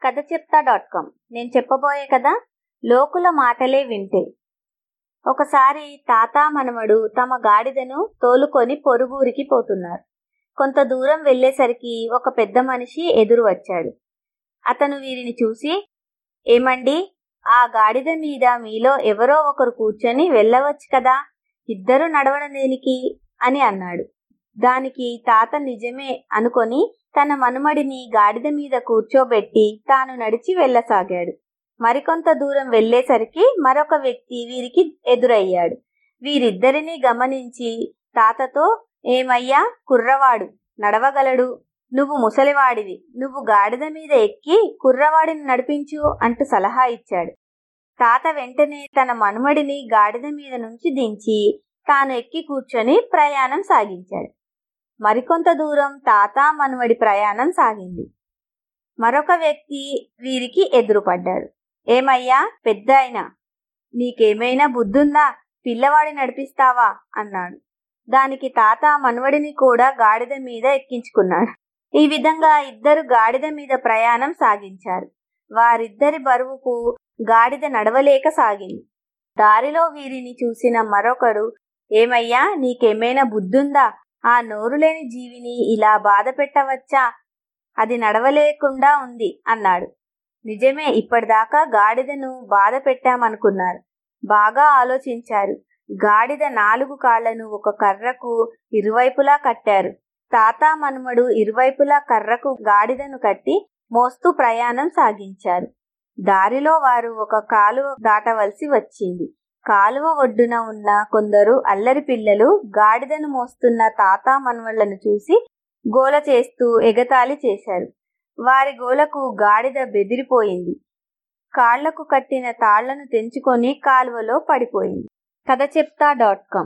కథ చెప్తా .com. నేను చెప్పబోయే కథ లోకుల మాటలే వింటే. ఒకసారి తాత మనవడు తమ గాడిదను తోలుకొని పొరుగురికి పోతున్నారు. కొంత దూరం వెళ్ళేసరికి ఒక పెద్ద మనిషి ఎదురు వచ్చాడు. అతను వీరిని చూసి, ఏమండి, ఆ గాడిద మీద మీలో ఎవరో ఒకరు కూర్చొని వెళ్ళవచ్చు కదా, ఇద్దరు నడవడం దేనికి అని అన్నాడు. దానికి తాత నిజమే అనుకొని తన మనుమడిని గాడిద మీద కూర్చోబెట్టి తాను నడిచి వెళ్ళసాగాడు. మరికొంత దూరం వెళ్ళేసరికి మరొక వ్యక్తి వీరికి ఎదురయ్యాడు. వీరిద్దరినీ గమనించి తాతతో, ఏమయ్యా కుర్రవాడు, నడవగలడు, నువ్వు ముసలివాడివి, నువ్వు గాడిద మీద ఎక్కి కుర్రవాడిని నడిపించు అంటూ సలహా ఇచ్చాడు. తాత వెంటనే తన మనుమడిని గాడిద మీద నుంచి దించి తాను ఎక్కి కూర్చొని ప్రయాణం సాగించాడు. మరికొంత దూరం తాత మనుమడి ప్రయాణం సాగింది. మరొక వ్యక్తి వీరికి ఎదురుపడ్డాడు. ఏమయ్యా పెద్దాయనా, నీకేమైనా బుద్ధుందా, పిల్లవాడి నడిపిస్తావా అన్నాడు. దానికి తాత మనవడిని కూడా గాడిద మీద ఎక్కించుకున్నాడు. ఈ విధంగా ఇద్దరు గాడిద మీద ప్రయాణం సాగించారు. వారిద్దరి బరువుకు గాడిద నడవలేక సాగింది. దారిలో వీరిని చూసిన మరొకడు, ఏమయ్యా నీకేమైనా బుద్ధుందా, ఆ నోరులేని జీవిని ఇలా బాధ పెట్టవచ్చా, అది నడవలేకుండా ఉంది అన్నాడు. నిజమే, ఇప్పటిదాకా గాడిదను బాధ పెట్టామనుకున్నారు. బాగా ఆలోచించారు. గాడిద 4 కాళ్లను ఒక కర్రకు ఇరువైపులా కట్టారు. తాత మనుమడు ఇరువైపులా కర్రకు గాడిదను కట్టి మోస్తూ ప్రయాణం సాగించారు. దారిలో వారు ఒక కాలువ దాటవలసి వచ్చింది. కాలువ ఒడ్డున ఉన్న కొందరు అల్లరి పిల్లలు గాడిదను మోస్తున్న తాత మనుమళ్లను చూసి గోల చేస్తూ ఎగతాళి చేశారు. వారి గోలకు గాడిద బెదిరిపోయింది. కాళ్లకు కట్టిన తాళ్లను తెంచుకొని కాలువలో పడిపోయింది. కథ చెప్తా .com